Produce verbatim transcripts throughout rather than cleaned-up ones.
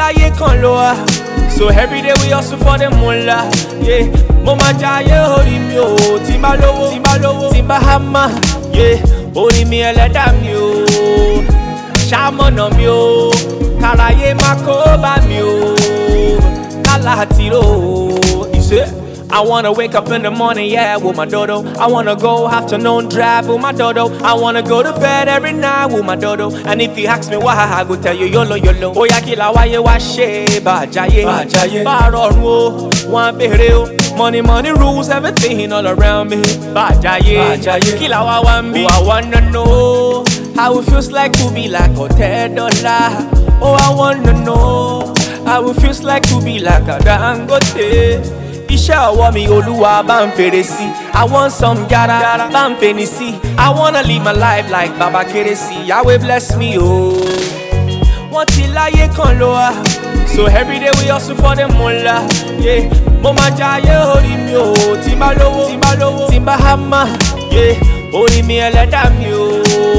láyé kan ló wà. So every day we hustle for the moolah, yeah. Mo ma jayé orí mi o, tí n bá lówó, tí n bá lówó, tí n bá hámà, yeah. Orí mi ẹlẹ́dàá mi o, ṣamọ̀nà mi o, káráyé má kó bá mi o, kálá tìró o, ìṣe. I wanna wake up in the morning, yeah, with my dodo. I wanna go afternoon drive with my dodo. I wanna go to bed every night with my dodo. And if you ask me why, I go tell you YOLO YOLO. Oya kila wáyé wá ṣe bàjáyé, bá rọrùn o, wọ́n béèrè o. Money, money rules everything all around me. Bàjáyé, kila wá wá ń bí. Oh, I wanna know how it feels like to be like Ọ̀tẹ́ dọ́là. Oh, I wanna know how it feels like to be like a Dangote. Iṣẹ́ ọwọ́ mi Olúwa bá ń fèrè sí. I want some gara bá ń fèní sí. I wanna live my life like Baba Kérésì. Yahweh bless me o. Wọ́n ti láyé kan ló wà. So every day we hustle for the moolah, yeah. Mo ma jayé orí mi o, tí n bá lówó, tí n bá lówó, tí n bá hámà, yeah. Orí mi ẹlẹ́dàá mi o,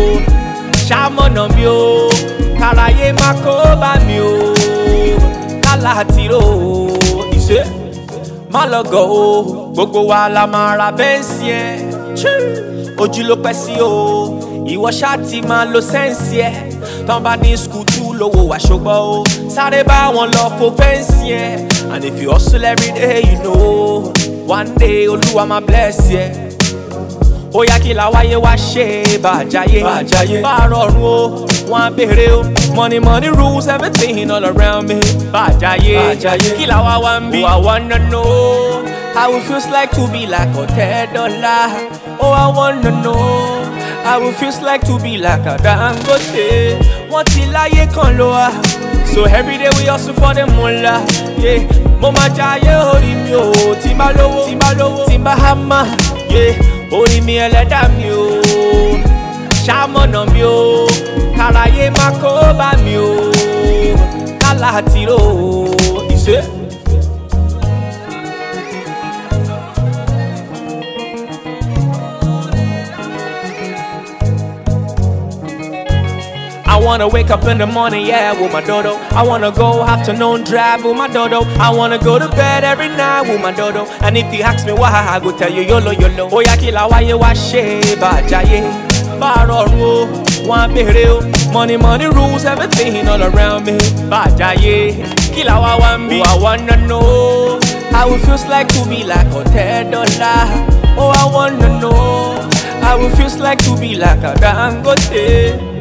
ṣamọ̀nà mi o, káráyé má kó bá mi o, kálá tìró o, ìṣe. Má lọ gọ̀ o, gbogbo wa la máa ra bẹ́ǹsì ẹ̀. Ojú ló pẹ́ sí o, ìwọ ṣáà ti máa lo sẹ́ǹsì ẹ̀. Tán bá ní skútú lówó wá ṣùgbọ́n o, sáré bá wọn lọ fo fẹ́ǹsì ẹ̀. And if you hustle every day, you know, one day Olúwa máa bless ẹ̀. Oya kila wáyé wá ṣe bàjáyé, bá rọrùn o, wọ́n béèrè o. Money, money rules everything all around me. Bàjáyé, kila wá wá ń bí. Oh, I wanna know how it feels like to be like Ọ̀tẹ́ dọ́là. Oh, I wanna know how it feels like to be like a Dangote. Wọ́n ti láyé kan ló wà. So every day we hustle for the moolah, yeah. Mo ma jayé orí mi o, tí n bá lówó, tí n bá lówó, tí n bá hámà, yeah. Orí mi ẹlẹ́dàá mi o, ṣamọ̀nà mi o, káráyé má kó bá mi o, kálá tìró o, ìṣe. I wanna wake up in the morning, yeah, with my dodo. I wanna go afternoon drive with my dodo. I wanna go to bed every night with my dodo. And if you ask me why, I go tell you YOLO YOLO. Oya kila wáyé wá ṣe bàjáyé, bá rọrùn o, wọ́n béèrè o. Money, money rules everything all around me. Bàjáyé, kila wá wá ń bí. Oh, I wanna know how it feels like to be like Ọ̀tẹ́ dọ́là. Oh, I wanna know how it feels like to be like a Dangote.